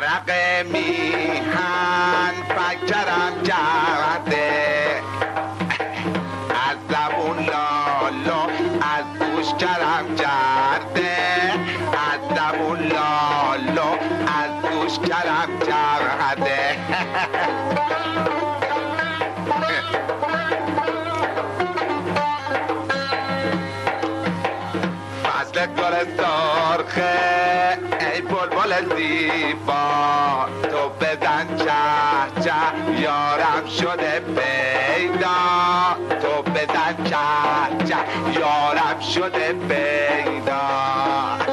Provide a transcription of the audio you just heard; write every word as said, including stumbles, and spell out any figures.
عرق میهن فکرم کرده، از زبون لالو از گوش کرم کرده، از زبون لالو از گوش کرم کرده. فصل گل سرخه ای بلبل زیبا، تو بزن چه چه یارم شده پیدا، تو بزن چه چه یارم شده پیدا.